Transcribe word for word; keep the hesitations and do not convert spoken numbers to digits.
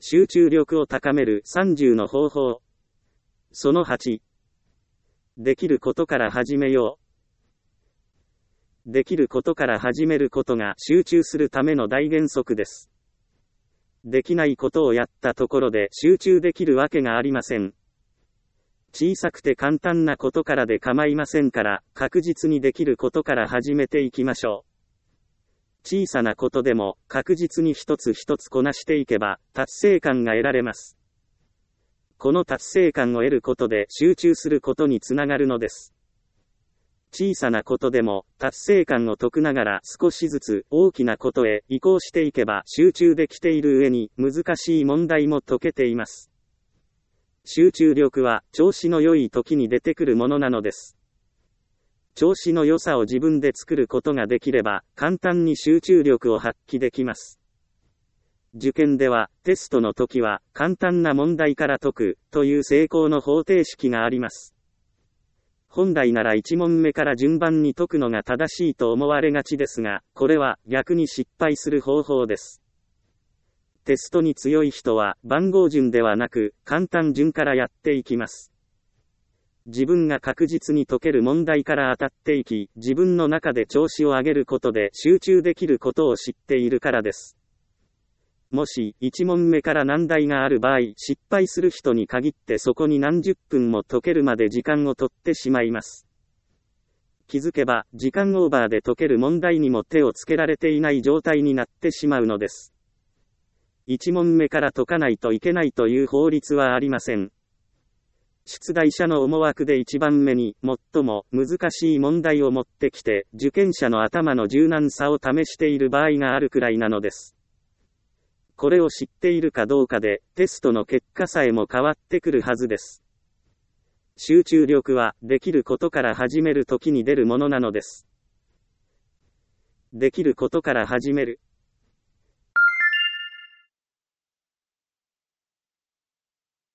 集中力を高めるさんじゅうの方法。そのはち。できることから始めよう。できることから始めることが集中するための大原則です。できないことをやったところで集中できるわけがありません。小さくて簡単なことからで構いませんから、確実にできることから始めていきましょう。小さなことでも確実に一つ一つこなしていけば達成感が得られます。この達成感を得ることで集中することにつながるのです。小さなことでも達成感を解くながら少しずつ大きなことへ移行していけば集中できている上に難しい問題も解けています。集中力は調子の良い時に出てくるものなのです。調子の良さを自分で作ることができれば簡単に集中力を発揮できます。受験ではテストの時は簡単な問題から解くという成功の方程式があります。本来ならいち問目から順番に解くのが正しいと思われがちですが、これは逆に失敗する方法です。テストに強い人は番号順ではなく簡単順からやっていきます。自分が確実に解ける問題から当たっていき、自分の中で調子を上げることで集中できることを知っているからです。もしいち問目から難題がある場合、失敗する人に限ってそこに何十分も解けるまで時間を取ってしまいます。気づけば時間オーバーで解ける問題にも手をつけられていない状態になってしまうのです。いち問目から解かないといけないという法律はありません。出題者の思惑でいちばんめに最も難しい問題を持ってきて受験者の頭の柔軟さを試している場合があるくらいなのです。これを知っているかどうかでテストの結果さえも変わってくるはずです。集中力はできることから始めるときに出るものなのです。できることから始める。